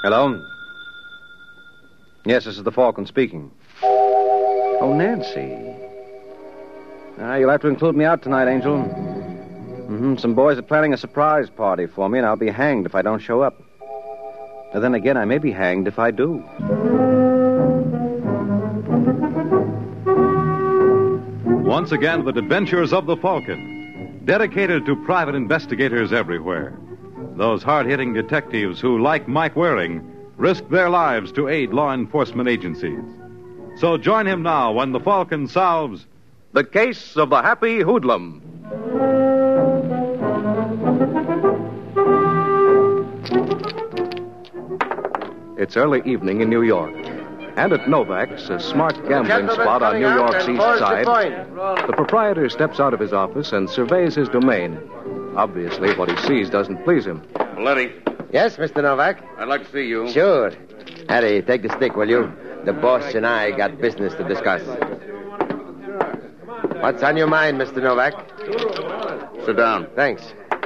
Hello? Yes, this is the Falcon speaking. Oh, Nancy. You'll have to include me out tonight, Angel. Some boys are planning a surprise party for me, and I'll be hanged if I don't show up. But then again, I may be hanged if I do. Once again, the adventures of the Falcon, dedicated to private investigators everywhere. Those hard-hitting detectives who, like Mike Waring, risk their lives to aid law enforcement agencies. So join him now when the Falcon solves The Case of the Happy Hoodlum. It's early evening in New York. And at Novak's, a smart gambling spot on New York's east side, the proprietor steps out of his office and surveys his domain. Obviously, what he sees doesn't please him. Letty, Yes, Mr. Novak? I'd like to see you. Sure. Harry, take the stick, will you? The boss and I got business to discuss. What's on your mind, Mr. Novak? Sit down. Thanks.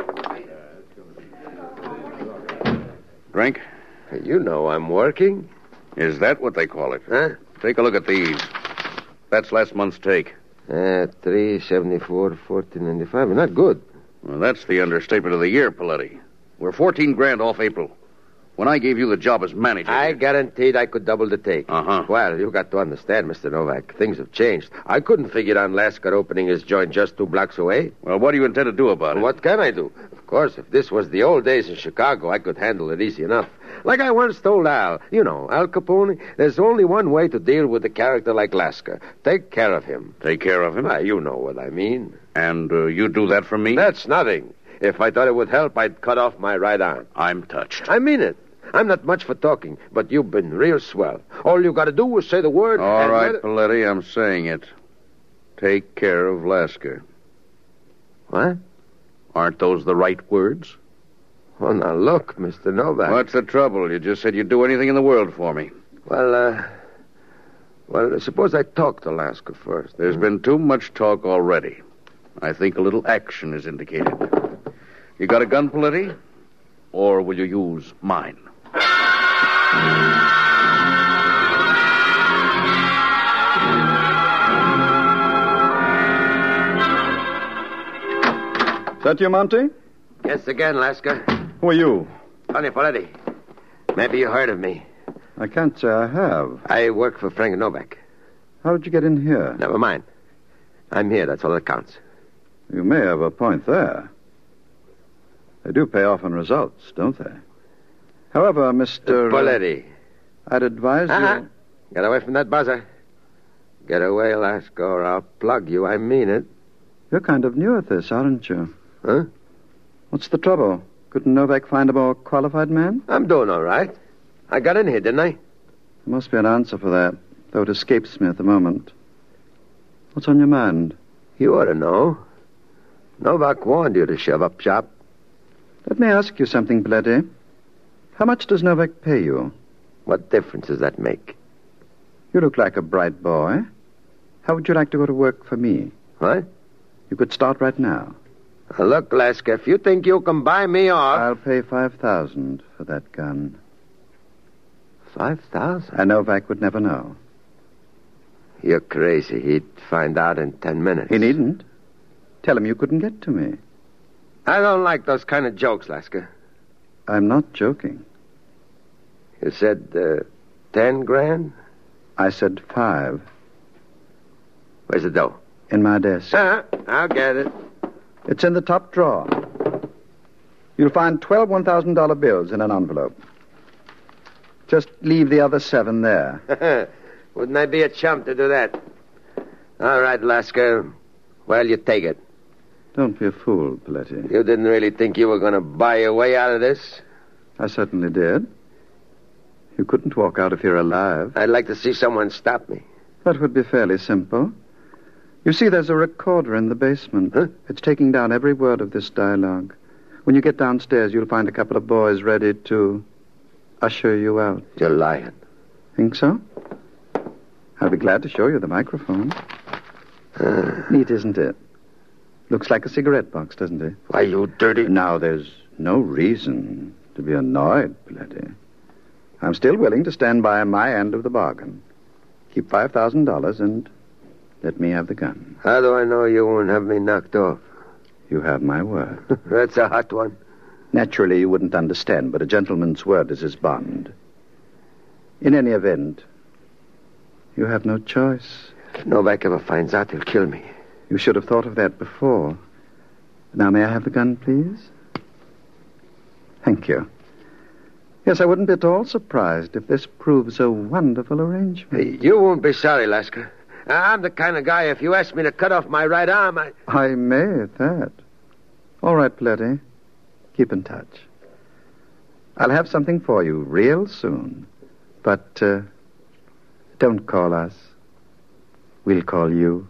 Drink? You know I'm working. Is that what they call it? Huh? Take a look at these. That's last month's take. 374, 1495. Not good. Well, that's the understatement of the year, Paletti. We're 14 grand off April. When I gave you the job as manager... I guaranteed I could double the take. Uh-huh. Well, you got to understand, Mr. Novak. Things have changed. I couldn't figure on Lasker opening his joint just 2 blocks away. Well, what do you intend to do about it? What can I do? Of course, if this was the old days in Chicago, I could handle it easy enough. Like I once told Al, Al Capone, there's only one way to deal with a character like Lasker. Take care of him. Take care of him? You know what I mean. And you do that for me? That's nothing. If I thought it would help, I'd cut off my right arm. I'm touched. I mean it. I'm not much for talking, but you've been real swell. All you got to do is say the word... All right, Paletti, I'm saying it. Take care of Lasker. What? Aren't those the right words? Well, now look, Mr. Novak. What's the trouble? You just said you'd do anything in the world for me. Well, suppose I talk to Lasker first. There's been too much talk already. I think a little action is indicated. You got a gun, Paletti? Or will you use mine? Is that you, Monty? Yes, again, Lasker. Who are you? Tony Paletti. Maybe you heard of me. I can't say I have. I work for Frank Novak. How did you get in here? Never mind. I'm here, that's all that counts. You may have a point there. They do pay off in results, don't they? However, Mr. Paletti. I'd advise you... Get away from that buzzer. Get away, Lasker, or I'll plug you. I mean it. You're kind of new at this, aren't you? Huh? What's the trouble? Couldn't Novak find a more qualified man? I'm doing all right. I got in here, didn't I? There must be an answer for that, though it escapes me at the moment. What's on your mind? You ought to know. Novak warned you to shove up shop. Let me ask you something, Paletti. How much does Novak pay you? What difference does that make? You look like a bright boy. How would you like to go to work for me? What? You could start right now. Now, look, Lasker, if you think you can buy me off... I'll pay $5,000 for that gun. 5,000? And Novak would never know. You're crazy. He'd find out in 10 minutes. He needn't. Tell him you couldn't get to me. I don't like those kind of jokes, Lasker. I'm not joking. You said 10 grand? I said 5. Where's the dough? In my desk. I'll get it. It's in the top drawer. You'll find 12 $1,000 bills in an envelope. Just leave the other 7 there. Wouldn't I be a chump to do that? All right, Lasker. Well, you take it. Don't be a fool, Paletti. You didn't really think you were going to buy your way out of this? I certainly did. You couldn't walk out if you're alive. I'd like to see someone stop me. That would be fairly simple. You see, there's a recorder in the basement. Huh? It's taking down every word of this dialogue. When you get downstairs, you'll find a couple of boys ready to usher you out. You're lying. Think so? I'll be glad to show you the microphone. Neat, isn't it? Looks like a cigarette box, doesn't it? Why, you dirty... Now, there's no reason to be annoyed, Paletti. I'm still willing to stand by my end of the bargain. Keep $5,000 and let me have the gun. How do I know you won't have me knocked off? You have my word. That's a hot one. Naturally, you wouldn't understand, but a gentleman's word is his bond. In any event, you have no choice. If Novak ever finds out, he'll kill me. You should have thought of that before. Now, may I have the gun, please? Thank you. Yes, I wouldn't be at all surprised if this proves a wonderful arrangement. Hey, you won't be sorry, Lasker. I'm the kind of guy, if you ask me to cut off my right arm, I may at that. All right, Pletty. Keep in touch. I'll have something for you real soon. But don't call us. We'll call you.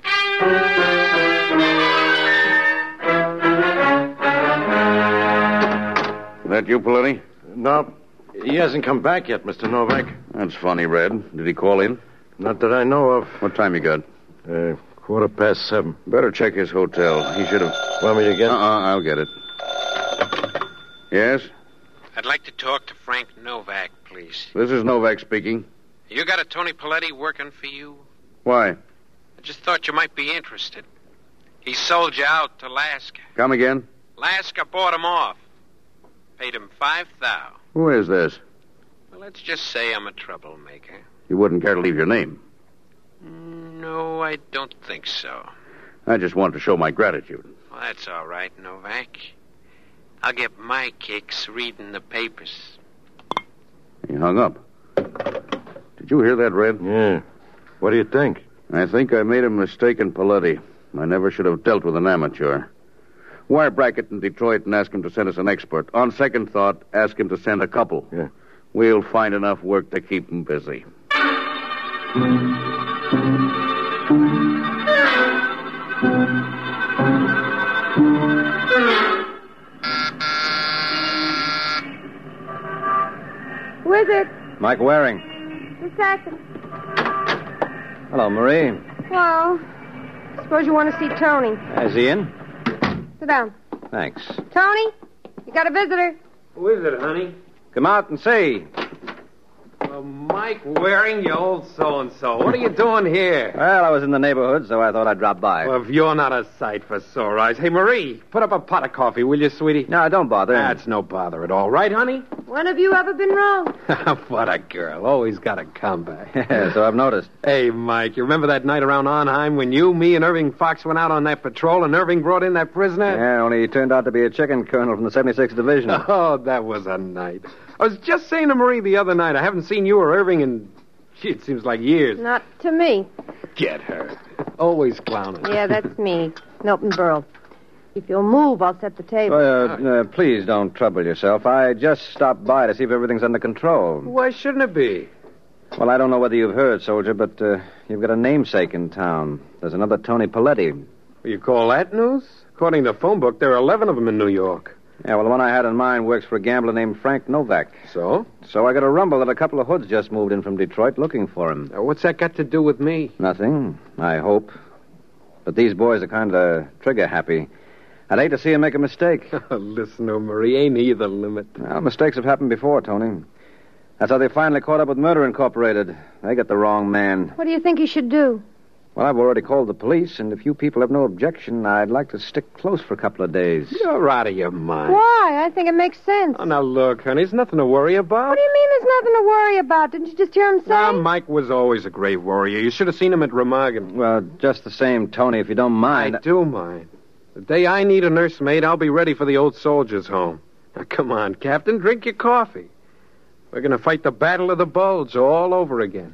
That you, Paletti? No, he hasn't come back yet, Mr. Novak. That's funny, Red. Did he call in? Not that I know of. What time you got? 7:15. Better check his hotel. He should have... Want me to get... I'll get it. Yes? I'd like to talk to Frank Novak, please. This is Novak speaking. You got a Tony Paletti working for you? Why? I just thought you might be interested. He sold you out to Lasker. Come again? Lasker bought him off. Paid him $5,000. Who is this? Well, let's just say I'm a troublemaker. You wouldn't care to leave your name. No, I don't think so. I just want to show my gratitude. Well, that's all right, Novak. I'll get my kicks reading the papers. He hung up. Did you hear that, Red? Yeah. What do you think? I think I made a mistake in Paletti. I never should have dealt with an amateur. Wire Brackett in Detroit and ask him to send us an expert. On second thought, ask him to send a couple. Yeah. We'll find enough work to keep him busy. Who is it? Mike Waring. Just a second. Hello, Marie. Well, suppose you want to see Tony. Is he in? Sit down. Thanks. Tony, you got a visitor. Who is it, honey? Come out and see. Mike Waring, you old so-and-so. What are you doing here? Well, I was in the neighborhood, so I thought I'd drop by. Well, if you're not a sight for sore eyes. Hey, Marie, put up a pot of coffee, will you, sweetie? No, don't bother. That's no bother at all. Right, honey? When have you ever been wrong? What a girl. Always got a comeback. Yeah, so I've noticed. Hey, Mike, you remember that night around Arnheim when you, me, and Irving Fox went out on that patrol and Irving brought in that prisoner? Yeah, only he turned out to be a chicken colonel from the 76th Division. Oh, that was a night. I was just saying to Marie the other night, I haven't seen you or Irving in, gee, it seems like years. Not to me. Get her. Always clowning. Yeah, that's me, Milton Berle. If you'll move, I'll set the table. Please don't trouble yourself. I just stopped by to see if everything's under control. Why shouldn't it be? Well, I don't know whether you've heard, soldier, but you've got a namesake in town. There's another Tony Paletti. You call that news? According to the phone book, there are 11 of them in New York. Yeah, well, the one I had in mind works for a gambler named Frank Novak. So? So I got a rumble that a couple of hoods just moved in from Detroit looking for him. Now, what's that got to do with me? Nothing, I hope. But these boys are kind of trigger-happy. I'd hate to see him make a mistake. Listen to Marie, ain't he the limit? Well, mistakes have happened before, Tony. That's how they finally caught up with Murder Incorporated. They got the wrong man. What do you think he should do? Well, I've already called the police, and if you people have no objection, I'd like to stick close for a couple of days. You're out of your mind. Why? I think it makes sense. Oh, now look, honey, there's nothing to worry about. What do you mean there's nothing to worry about? Didn't you just hear him say? Now, Mike was always a great warrior. You should have seen him at Remagen. Well, just the same, Tony, if you don't mind. I do mind. The day I need a nursemaid, I'll be ready for the old soldiers' home. Now, come on, Captain, drink your coffee. We're going to fight the Battle of the Bulge all over again.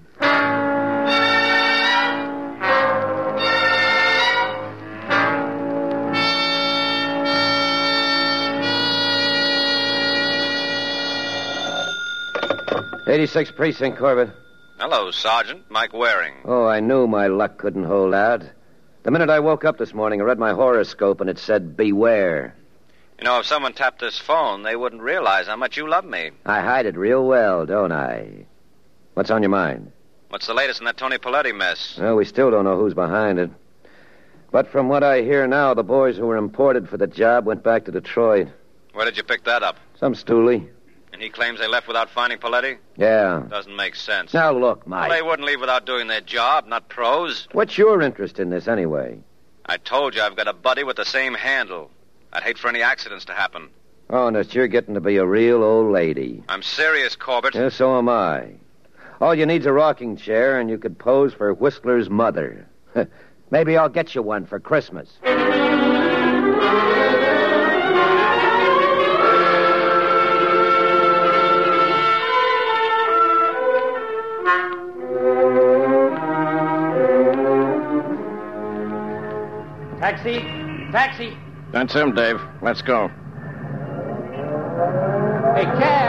'86th Precinct, Corbett. Hello, Sergeant. Mike Waring. Oh, I knew my luck couldn't hold out. The minute I woke up this morning, I read my horoscope, and it said, beware. You know, if someone tapped this phone, they wouldn't realize how much you love me. I hide it real well, don't I? What's on your mind? What's the latest in that Tony Paletti mess? Well, we still don't know who's behind it. But from what I hear now, the boys who were imported for the job went back to Detroit. Where did you pick that up? Some stoolie. And he claims they left without finding Paletti? Yeah. Doesn't make sense. Now, look, Mike. Well, they wouldn't leave without doing their job, not pros. What's your interest in this, anyway? I told you I've got a buddy with the same handle. I'd hate for any accidents to happen. Honest, you're getting to be a real old lady. I'm serious, Corbett. Yeah, so am I. All you need's a rocking chair, and you could pose for Whistler's mother. Maybe I'll get you one for Christmas. Taxi! Taxi! That's him, Dave. Let's go. Hey,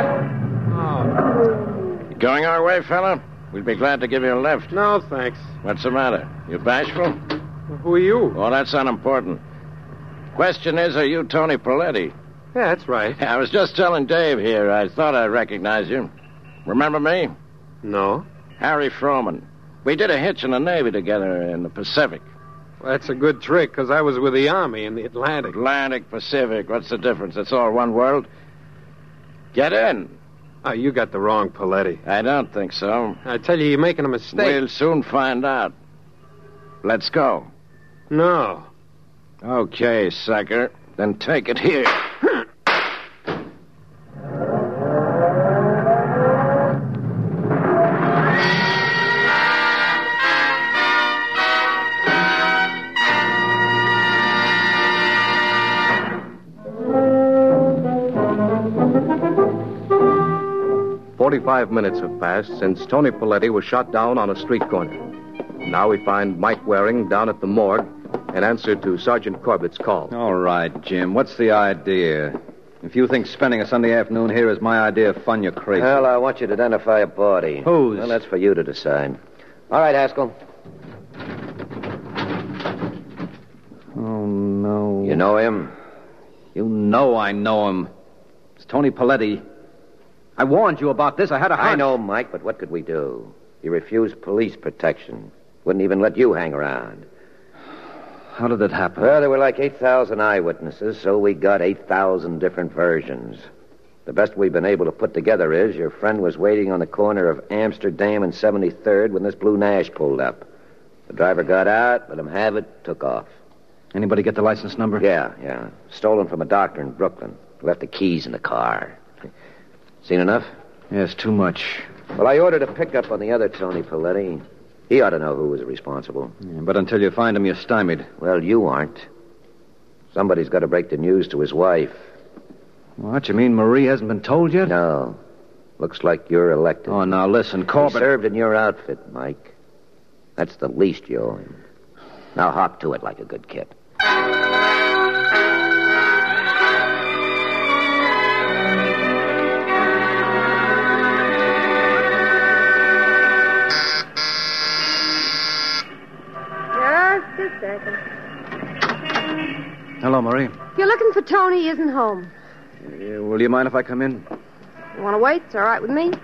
cab! You going our way, fella? We'd be glad to give you a lift. No, thanks. What's the matter? You bashful? Who are you? Oh, that's unimportant. Question is, are you Tony Paletti? Yeah, that's right. I was just telling Dave here. I thought I recognized you. Remember me? No. Harry Froman. We did a hitch in the Navy together in the Pacific. Well, that's a good trick, because I was with the Army in the Atlantic. Atlantic, Pacific. What's the difference? It's all one world. Get in. Oh, you got the wrong Paletti. I don't think so. I tell you, you're making a mistake. We'll soon find out. Let's go. No. Okay, sucker. Then take it here. 45 minutes have passed since Tony Paletti was shot down on a street corner. Now we find Mike Waring down at the morgue in answer to Sergeant Corbett's call. All right, Jim. What's the idea? If you think spending a Sunday afternoon here is my idea of fun, you're crazy. Well, I want you to identify a body. Whose? Well, that's for you to decide. All right, Haskell. Oh, no. You know him? You know I know him. It's Tony Paletti. I warned you about this. I had a hunch. I know, Mike, but what could we do? He refused police protection. Wouldn't even let you hang around. How did it happen? Well, there were like 8,000 eyewitnesses, so we got 8,000 different versions. The best we've been able to put together is your friend was waiting on the corner of Amsterdam and 73rd when this blue Nash pulled up. The driver got out, let him have it, took off. Anybody get the license number? Yeah. Stolen from a doctor in Brooklyn. Left the keys in the car. Seen enough? Yes, too much. Well, I ordered a pickup on the other Tony Paletti. He ought to know who was responsible. Yeah, but until you find him, you're stymied. Well, you aren't. Somebody's got to break the news to his wife. What, you mean Marie hasn't been told yet? No. Looks like you're elected. Oh, now listen, Corbett. He served in your outfit, Mike. That's the least you owe him. Now hop to it like a good kid. Just a second. Hello, Marie. If you're looking for Tony, he isn't home. Will you mind if I come in? You want to wait? It's all right with me.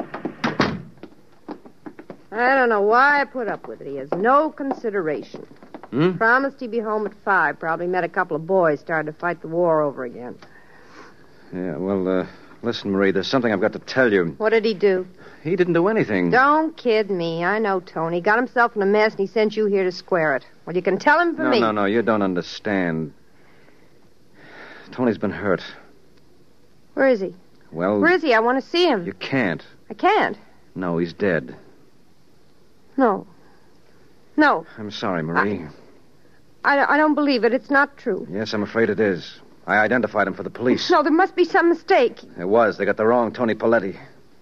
I don't know why I put up with it. He has no consideration. Promised he'd be home at 5. Probably met a couple of boys starting to fight the war over again. Yeah, well, listen, Marie, there's something I've got to tell you. What did he do? He didn't do anything. Don't kid me. I know Tony. He got himself in a mess, and he sent you here to square it. Well, you can tell him for me. No, you don't understand. Tony's been hurt. Where is he? Well... Where is he? I want to see him. You can't. I can't. No, he's dead. No. I'm sorry, Marie. I don't believe it. It's not true. Yes, I'm afraid it is. I identified him for the police. No, there must be some mistake. There was. They got the wrong Tony Paletti.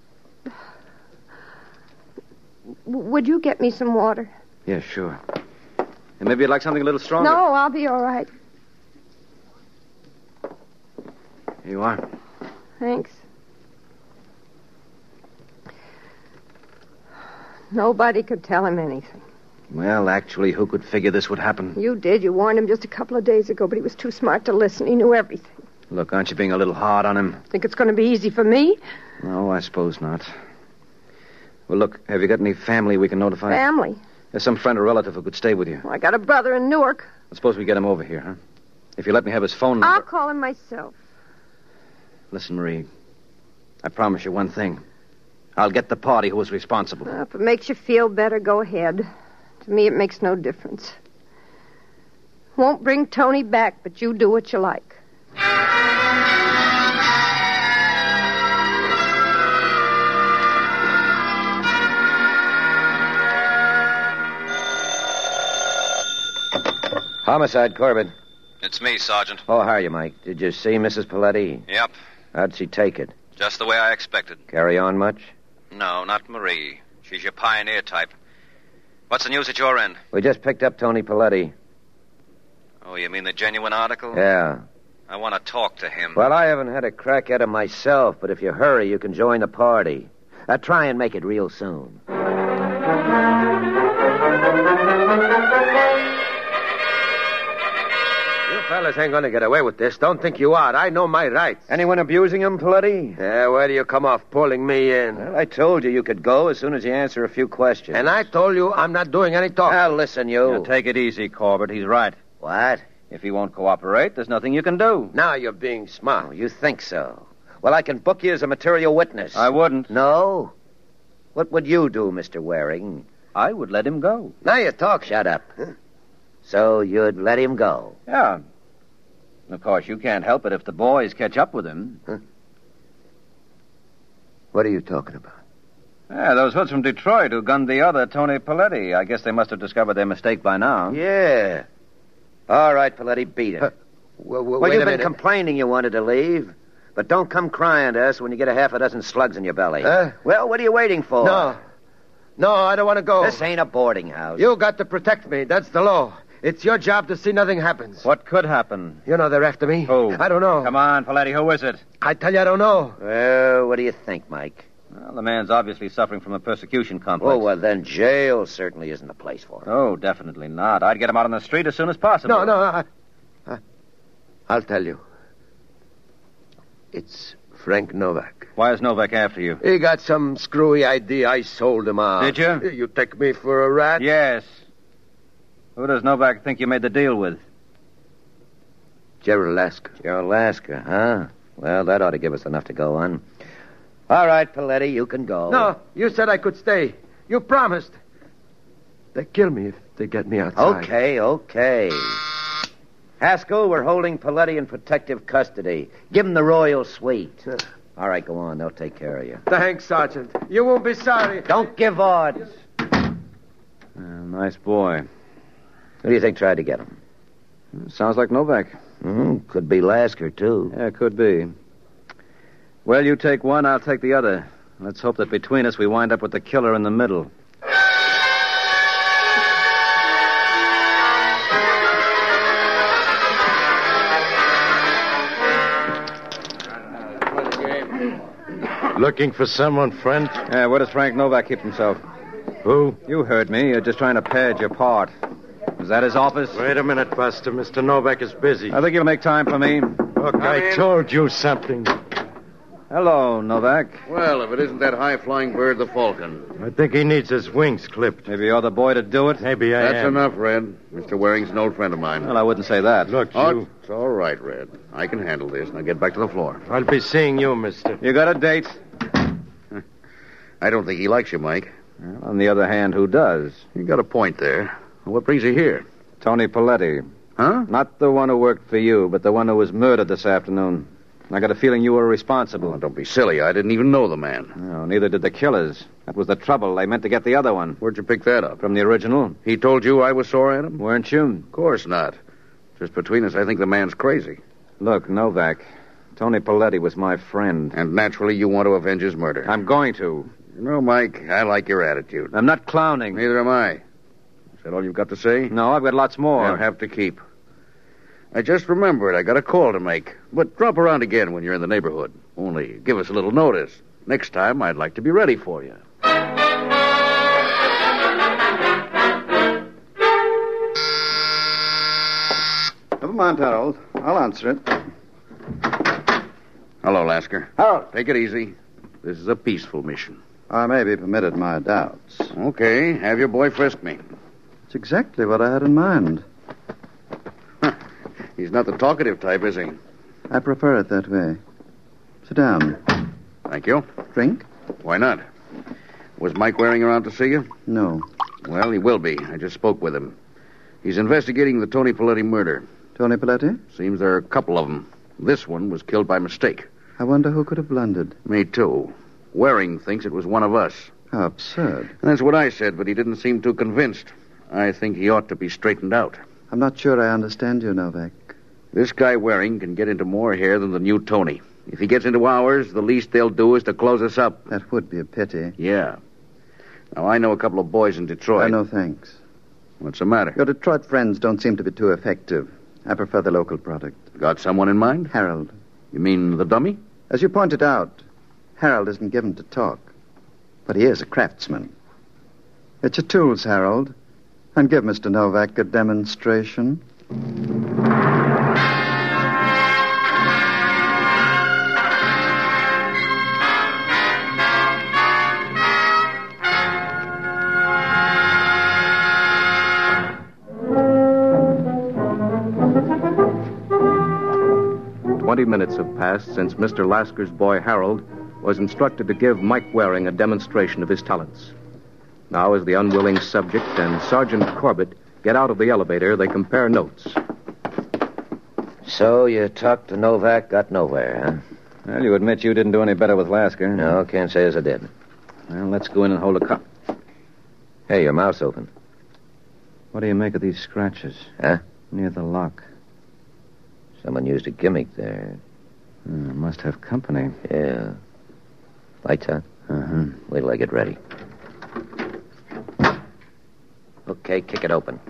Would you get me some water? Yeah, sure. And maybe you'd like something a little stronger? No, I'll be all right. Here you are. Thanks. Nobody could tell him anything. Well, actually, who could figure this would happen? You did. You warned him just a couple of days ago, but he was too smart to listen. He knew everything. Look, aren't you being a little hard on him? Think it's going to be easy for me? No, I suppose not. Well, look, have you got any family we can notify? Family? There's some friend or relative who could stay with you. Well, I got a brother in Newark. I suppose we get him over here, huh? If you let me have his phone number... I'll call him myself. Listen, Marie. I promise you one thing. I'll get the party who was responsible. If it makes you feel better, go ahead. To me, it makes no difference. Won't bring Tony back, but you do what you like. Homicide, Corbett. It's me, Sergeant. Oh, how are you, Mike? Did you see Mrs. Paletti? Yep. How'd she take it? Just the way I expected. Carry on much? No, not Marie. She's your pioneer type. What's the news at your end? We just picked up Tony Paletti. Oh, you mean the genuine article? Yeah. I want to talk to him. Well, I haven't had a crack at him myself, but if you hurry, you can join the party. Try and make it real soon. You fellas ain't gonna get away with this. Don't think you are. I know my rights. Anyone abusing him, Paletti? Yeah, where do you come off pulling me in? Well, I told you could go as soon as you answer a few questions. And I told you I'm not doing any talking. Now, listen, you. Now, take it easy, Corbett. He's right. What? If he won't cooperate, there's nothing you can do. Now you're being smart. Oh, you think so? Well, I can book you as a material witness. I wouldn't. No? What would you do, Mr. Waring? I would let him go. Now you talk. Shut up. So you'd let him go? Yeah. Of course, you can't help it if the boys catch up with him. Huh? What are you talking about? Yeah, those hoods from Detroit who gunned the other, Tony Paletti. I guess they must have discovered their mistake by now. Yeah. All right, Paletti, beat it. Well, you've been complaining you wanted to leave. But don't come crying to us when you get a half a dozen slugs in your belly. Well, what are you waiting for? No, I don't want to go. This ain't a boarding house. You got to protect me. That's the law. It's your job to see nothing happens. What could happen? You know they're after me. Who? I don't know. Come on, Paletti, who is it? I tell you, I don't know. Well, what do you think, Mike? Well, the man's obviously suffering from a persecution complex. Oh, well, then jail certainly isn't the place for him. Oh, definitely not. I'd get him out on the street as soon as possible. No, I'll tell you. It's Frank Novak. Why is Novak after you? He got some screwy idea. I sold him out. Did you? You take me for a rat? Yes. Who does Novak think you made the deal with? Gerald Lasker. Gerald Lasker, huh? Well, that ought to give us enough to go on. All right, Paletti, you can go. No, you said I could stay. You promised. They kill me if they get me outside. Okay. Haskell, we're holding Paletti in protective custody. Give him the royal suite. All right, go on. They'll take care of you. Thanks, Sergeant. You won't be sorry. Don't give odds. Nice boy. Who do you think tried to get him? Sounds like Novak. Could be Lasker, too. Yeah, could be. Well, you take one, I'll take the other. Let's hope that between us we wind up with the killer in the middle. Looking for someone, friend? Yeah, where does Frank Novak keep himself? Who? You heard me. You're just trying to pad your part. Is that his office? Wait a minute, Buster. Mr. Novak is busy. I think you'll make time for me. Look, I told you something. Hello, Novak. Well, if it isn't that high-flying bird, the Falcon. I think he needs his wings clipped. Maybe you're the boy to do it? Maybe I am. That's enough, Red. Mr. Waring's an old friend of mine. Well, I wouldn't say that. Look, you... It's all right, Red. I can handle this. Now get back to the floor. I'll be seeing you, mister. You got a date? I don't think he likes you, Mike. Well, on the other hand, who does? You got a point there. What brings you here? Tony Paletti. Huh? Not the one who worked for you, but the one who was murdered this afternoon. I got a feeling you were responsible. Oh, don't be silly. I didn't even know the man. No, neither did the killers. That was the trouble. They meant to get the other one. Where'd you pick that up? From the original. He told you I was sore at him? Weren't you? Of course not. Just between us, I think the man's crazy. Look, Novak, Tony Paletti was my friend. And naturally, you want to avenge his murder. I'm going to. You know, Mike, I like your attitude. I'm not clowning. Neither am I. Is that all you've got to say? No, I've got lots more. You'll have to keep. I just remembered I got a call to make. But drop around again when you're in the neighborhood. Only give us a little notice. Next time, I'd like to be ready for you. Never mind, Harold. I'll answer it. Hello, Lasker. Harold. Take it easy. This is a peaceful mission. I may be permitted my doubts. Okay, have your boy frisk me. It's exactly what I had in mind. He's not the talkative type, is he? I prefer it that way. Sit down. Thank you. Drink? Why not? Was Mike Waring around to see you? No. Well, he will be. I just spoke with him. He's investigating the Tony Paletti murder. Tony Paletti? Seems there are a couple of them. This one was killed by mistake. I wonder who could have blundered. Me too. Waring thinks it was one of us. How absurd. That's what I said, but he didn't seem too convinced. I think he ought to be straightened out. I'm not sure I understand you, Novak. This guy Waring can get into more hair than the new Tony. If he gets into ours, the least they'll do is to close us up. That would be a pity. Yeah. Now, I know a couple of boys in Detroit. No, thanks. What's the matter? Your Detroit friends don't seem to be too effective. I prefer the local product. Got someone in mind? Harold. You mean the dummy? As you pointed out, Harold isn't given to talk. But he is a craftsman. It's your tools, Harold. And give Mr. Novak a demonstration. 20 minutes have passed since Mr. Lasker's boy, Harold, was instructed to give Mike Waring a demonstration of his talents. Now, as the unwilling subject and Sergeant Corbett get out of the elevator, they compare notes. So you talked to Novak, got nowhere, huh? Well, you admit you didn't do any better with Lasker. No, can't say as I did. Well, let's go in and hold a cup. Hey, your mouth's open. What do you make of these scratches? Huh? Near the lock. Someone used a gimmick there. Must have company. Yeah. Lights on? Uh-huh. Wait till I get ready. Okay, kick it open.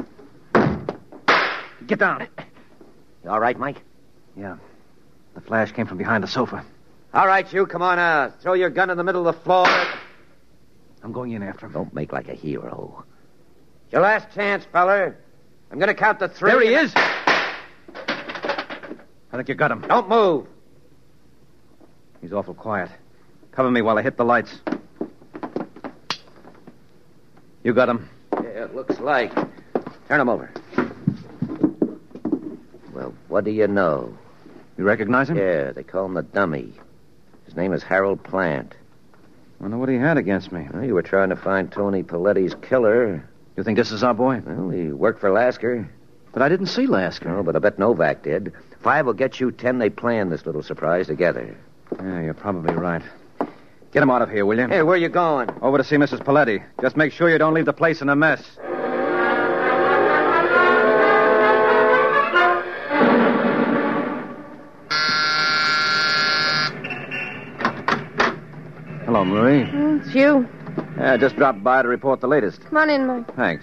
Get down. You all right, Mike? Yeah. The flash came from behind the sofa. All right, you, come on. Throw your gun in the middle of the floor. I'm going in after him. Don't make like a hero. Your last chance, feller. I'm going to count to 3. There he is. I think you got him. Don't move. He's awful quiet. Cover me while I hit the lights. You got him. Yeah, it looks like. Turn him over. Well, what do you know? You recognize him? Yeah, they call him the dummy. His name is Harold Plant. Wonder what he had against me. Well, you were trying to find Tony Paletti's killer. You think this is our boy? Well, he worked for Lasker. But I didn't see Lasker. No, but I bet Novak did. 5 will get you 10. They planned this little surprise together. Yeah, you're probably right. Get him out of here, will you? Hey, where you going? Over to see Mrs. Paletti. Just make sure you don't leave the place in a mess. Hello, Marie. It's you. Yeah, just dropped by to report the latest. Come on in, Mike. Thanks.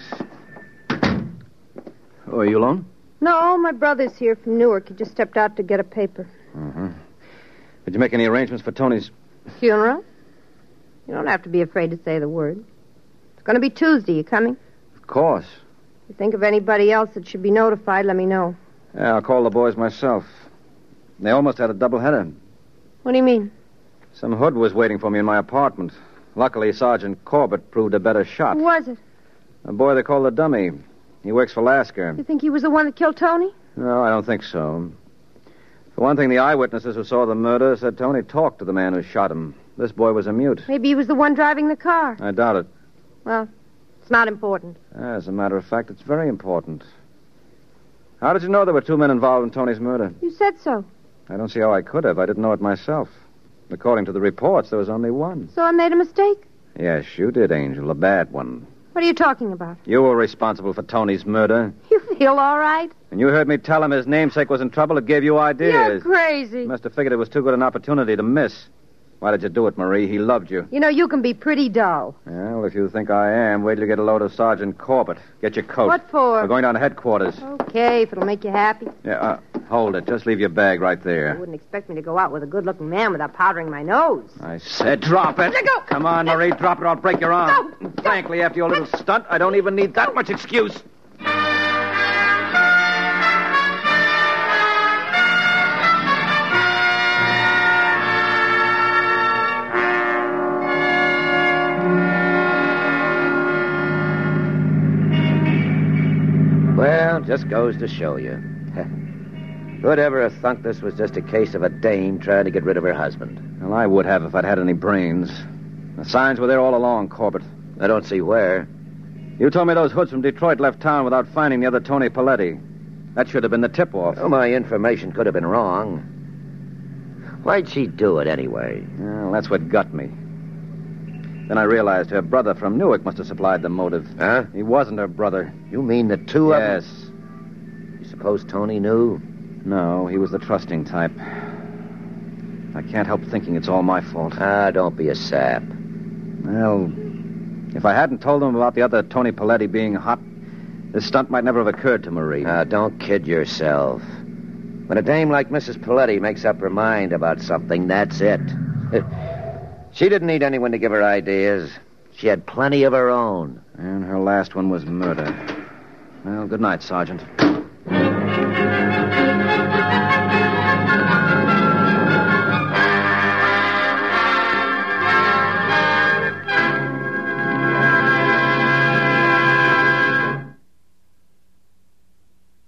Oh, are you alone? No, my brother's here from Newark. He just stepped out to get a paper. Uh-huh. Did you make any arrangements for Tony's... Funeral? You don't have to be afraid to say the word. It's going to be Tuesday. You coming? Of course. If you think of anybody else that should be notified, let me know. Yeah, I'll call the boys myself. They almost had a doubleheader. What do you mean? Some hood was waiting for me in my apartment. Luckily, Sergeant Corbett proved a better shot. Who was it? A boy they call the dummy. He works for Lasker. You think he was the one that killed Tony? No, I don't think so. For one thing, the eyewitnesses who saw the murder said Tony talked to the man who shot him. This boy was a mute. Maybe he was the one driving the car. I doubt it. Well, it's not important. As a matter of fact, it's very important. How did you know there were 2 men involved in Tony's murder? You said so. I don't see how I could have. I didn't know it myself. According to the reports, there was only one. So I made a mistake? Yes, you did, Angel. A bad one. What are you talking about? You were responsible for Tony's murder. You feel all right? And you heard me tell him his namesake was in trouble. It gave you ideas. You're crazy. You must have figured it was too good an opportunity to miss. Why did you do it, Marie? He loved you. You know, you can be pretty dull. Well, if you think I am, wait till you get a load of Sergeant Corbett. Get your coat. What for? We're going down to headquarters. Okay, if it'll make you happy. Yeah, hold it. Just leave your bag right there. You wouldn't expect me to go out with a good-looking man without powdering my nose. I said drop it. Let go. Come on, Marie, drop it or I'll break your arm. No. Frankly, after your little stunt, I don't even need that much excuse. Well, just goes to show you. Who'd ever have thunk this was just a case of a dame trying to get rid of her husband? Well, I would have if I'd had any brains. The signs were there all along, Corbett. I don't see where. You told me those hoods from Detroit left town without finding the other Tony Paletti. That should have been the tip-off. Well, my information could have been wrong. Why'd she do it anyway? Well, that's what got me. Then I realized her brother from Newark must have supplied the motive. Huh? He wasn't her brother. You mean the two of them? Yes. You suppose Tony knew? No, he was the trusting type. I can't help thinking it's all my fault. Ah, don't be a sap. Well, if I hadn't told him about the other Tony Paletti being hot, this stunt might never have occurred to Marie. Don't kid yourself. When a dame like Mrs. Paletti makes up her mind about something, that's it. She didn't need anyone to give her ideas. She had plenty of her own. And her last one was murder. Well, good night, Sergeant.